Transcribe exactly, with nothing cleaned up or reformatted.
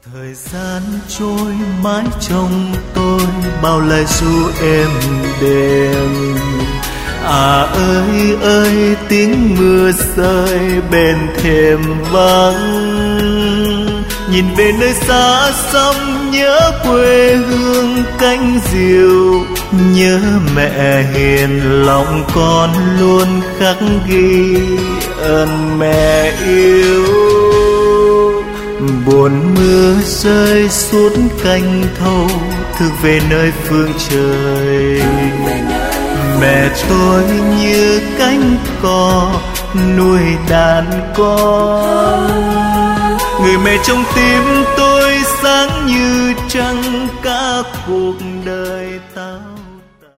Thời gian trôi mãi trong tôi bao lời ru êm đềm. À ơi ơi tiếng mưa rơi bên thềm vắng. Nhìn về nơi xa xăm nhớ quê hương cánh diều. Nhớ mẹ hiền lòng con luôn khắc ghi ơn mẹ yêu. Buồn mưa rơi suốt canh thâu thức về nơi phương trời. Mẹ tôi như cánh cò nuôi đàn con. Người mẹ trong tim tôi sáng như trăng cả cuộc đời.